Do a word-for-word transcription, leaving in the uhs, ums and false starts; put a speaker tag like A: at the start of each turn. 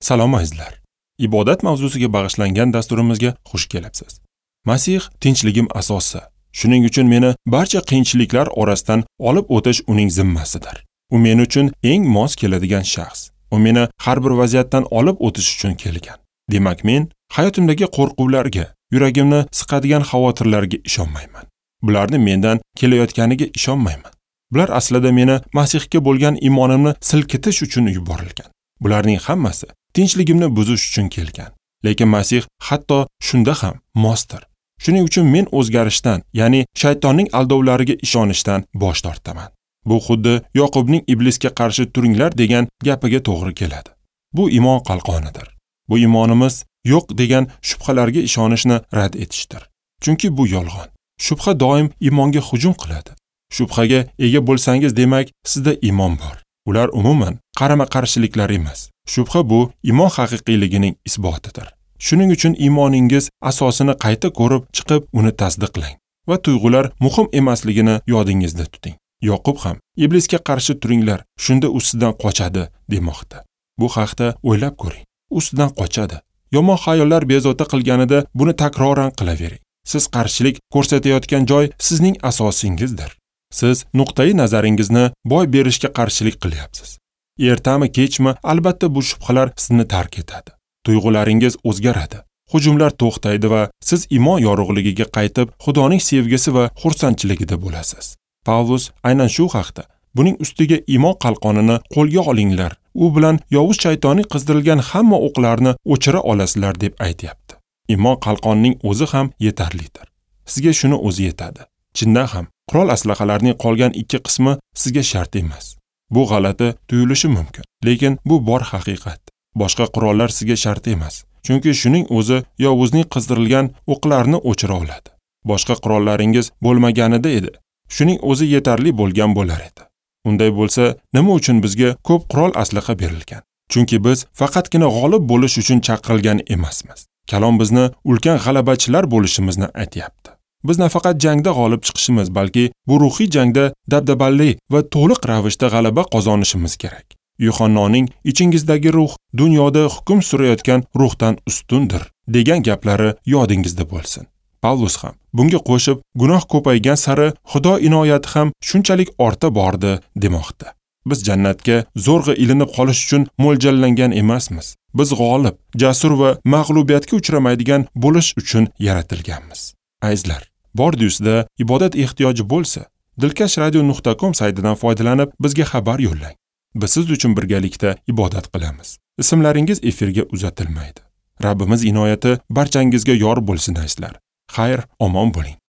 A: Salom azizlar. Ibodat mavzusiga bag'ishlangan dasturimizga xush kelibsiz. Masih tinchligim asosi. Shuning uchun meni barcha qiyinchiliklar orasidan olib o'tish uning zimmasidir. U men uchun eng mos keladigan shaxs. U meni har bir vaziyatdan olib o'tish uchun kelgan. Demak, men hayotimdagi qo'rquvlarga, yuragimni siqadigan xavotirlarga ishonmayman. Bularni mendan kelayotganiga ishonmayman. Bular aslida meni Masihga bo'lgan iymonimni silkitish uchun yuborilgan. Bularning hammasi tinchligimni buzish uchun kelgan. Lekin Masih hatto shunda ham mosdir. Shuning uchun men o'zgarishdan, ya'ni shaytonning aldovlariga ishonishdan bosh tortaman. Bu xuddi Yoqubning iblisga qarshi turinglar degan gapiga to'g'ri keladi. Bu iymon qalqonidir. Bu iymonimiz yo'q degan shubhalarga ishonishni rad etishdir. Chunki bu yolg'on. Shubha doim iymonga hujum qiladi. Shubhaga ega bo'lsangiz, demak, sizda iymon bor. Ular umuman qarama-qarshiliklar emas. Shubha bu iymon haqiqiyligining isbotidir. Shuning uchun iymoningiz asosini qayta ko'rib chiqib, uni tasdiqlang va tuyg'ular muhim emasligini yodingizda tuting. Yoqub ham iblisga qarshi turinglar, shunda u sizdan qochadi demoqda. Bu haqda o'ylab ko'ring. U sizdan qochadi. Yomon xayollar bezovta qilganida buni takroran qilavering. Siz qarshilik ko'rsatayotgan joy sizning asosingizdir. Siz nuqtai nazaringizni boy berishga qarshilik qilyapsiz. Ertami kechmi, albatta bu shubhalar sizni tark etadi. Tuyg'ularingiz o'zgaradi. Hujumlar to'xtaydi va siz iymon yorug'ligiga qaytib, Xudoning sevgisi va xursandchiligida bo'lasiz. Pavlus aynan shu haqda, buning ustiga iymon qalqonini qo'lga olinglar, u bilan yovuz shaytonning qizdirilgan hamma o'qlarni o'chira olasizlar deb aytayapti. Iymon qalqonining o'zi ham yetarlidir. Sizga shuni o'zi yetadi. Chindan ham qurol aslahalarning qolgan ikki qismi sizga shart emas. Bu g'alati tuyulishi mumkin, lekin bu bor haqiqat. Boshqa qurollar sizga shart emas, chunki shuning o'zi yovuzning qizdirilgan o'qlarni o'chira oladi. Boshqa qurollaringiz bo'lmaganida edi, shuning o'zi yetarli bo'lgan bo'lar edi. Unday bo'lsa, nima uchun bizga ko'p qurol aslaha berilgan? Chunki biz faqatgina g'olib bo'lish uchun chaqirilgan emasmiz. Kalom bizni ulkan g'alabachilar bo'lishimizni aytayapti. Biz nafaqat jangda g'olib chiqishimiz, balki bu ruhiy jangda dabdabali va to'liq ravishda g'alaba qozonishimiz kerak. Yuhannoning ichingizdagi ruh dunyoda hukm surayotgan ruhdan ustundir degan gaplari yodingizda bo'lsin. Pavlus ham bunga qo'shib, gunoh ko'paygan sari Xudo inoyati ham shunchalik orta bordi demoqda. Biz jannatga zo'rg'a ilinib qolish uchun mo'ljallangan emasmiz. Biz g'olib, jasur va mag'lubiyatga uchramaydigan bo'lish uchun yaratilganmiz. Azizlar, bordiyusda ibodat ehtiyoji bo'lsa, dilkash radio nuqta com saytidan foydalanib bizga xabar yo'llang. Biz siz uchun birgalikda ibodat qilamiz. Ismlaringiz efirga uzatilmaydi. Rabbimiz inoyati barchangizga yor bo'lsin azizlar. Xayr, omon bo'ling.